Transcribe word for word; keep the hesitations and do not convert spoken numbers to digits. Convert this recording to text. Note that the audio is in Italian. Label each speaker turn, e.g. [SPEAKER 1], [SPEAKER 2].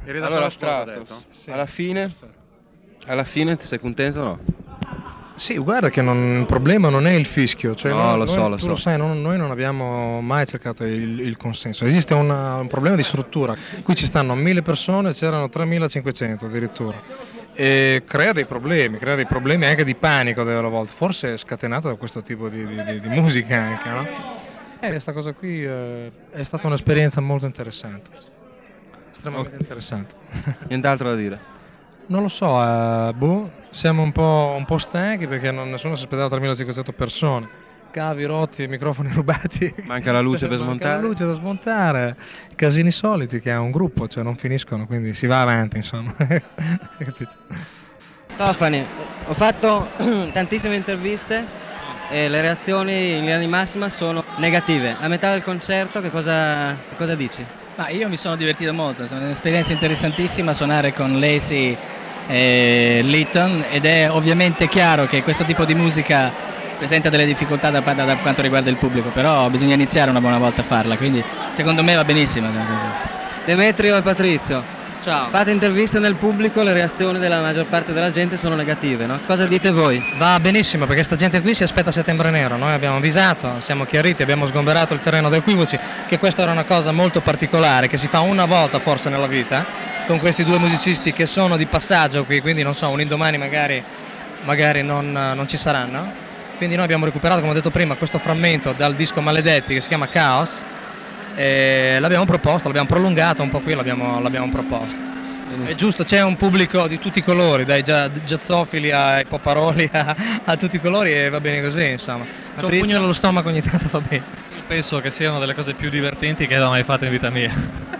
[SPEAKER 1] Allora, Stratos,
[SPEAKER 2] Sì.
[SPEAKER 1] alla fine, alla fine ti sei contento o no?
[SPEAKER 2] Sì, guarda che non- il problema non è il fischio, cioè
[SPEAKER 1] No,
[SPEAKER 2] noi,
[SPEAKER 1] lo
[SPEAKER 2] noi-
[SPEAKER 1] so, lo
[SPEAKER 2] tu
[SPEAKER 1] so.
[SPEAKER 2] lo sai, non- noi non abbiamo mai cercato il, il consenso, esiste una- un problema di struttura, qui ci stanno mille persone, c'erano tremilacinquecento addirittura, e crea dei problemi, crea dei problemi anche di panico delle volte, forse è scatenato da questo tipo di, di- di- di musica anche, no? E questa cosa qui eh, è stata un'esperienza molto interessante, estremamente
[SPEAKER 1] Ok.
[SPEAKER 2] interessante.
[SPEAKER 1] Nient'altro da dire.
[SPEAKER 2] Non lo so, eh, boh, siamo un po', un po' stanchi perché non, nessuno si aspettava tremilacinquecento persone. Cavi rotti, microfoni rubati.
[SPEAKER 1] Manca la luce
[SPEAKER 2] Cioè,
[SPEAKER 1] per
[SPEAKER 2] manca la
[SPEAKER 1] smontare.
[SPEAKER 2] luce da smontare. Casini soliti che è un gruppo, cioè non finiscono, quindi si va avanti, insomma. Hai capito?
[SPEAKER 3] Tofani, ho fatto tantissime interviste e le reazioni in linea di massima sono negative. A metà del concerto che cosa, cosa dici?
[SPEAKER 4] Ma io mi sono divertito molto, è un'esperienza interessantissima suonare con Lacey e Litton ed è ovviamente chiaro che questo tipo di musica presenta delle difficoltà da, da, da quanto riguarda il pubblico, però bisogna iniziare una buona volta a farla, quindi secondo me va benissimo. Così.
[SPEAKER 3] Demetrio e Patrizio,
[SPEAKER 4] Ciao.
[SPEAKER 3] fate interviste nel pubblico, le reazioni della maggior parte della gente sono negative, no? Cosa dite voi?
[SPEAKER 2] Va benissimo perché sta gente qui si aspetta Settembre Nero, noi abbiamo avvisato, siamo chiariti, abbiamo sgomberato il terreno dai equivoci, che questa era una cosa molto particolare, che si fa una volta forse nella vita, con questi due musicisti che sono di passaggio qui, quindi non so, un indomani magari, magari non, non ci saranno. Quindi noi abbiamo recuperato, come ho detto prima, questo frammento dal disco Maledetti che si chiama Chaos, e l'abbiamo proposto, l'abbiamo prolungato un po' qui, l'abbiamo, l'abbiamo proposto. È giusto, c'è un pubblico di tutti i colori, dai gia- jazzofili ai poparoli a, a tutti i colori e va bene così, insomma. C'è un pugno nello stomaco ogni tanto va bene.
[SPEAKER 5] Penso che siano delle cose più divertenti che ho mai fatto in vita mia.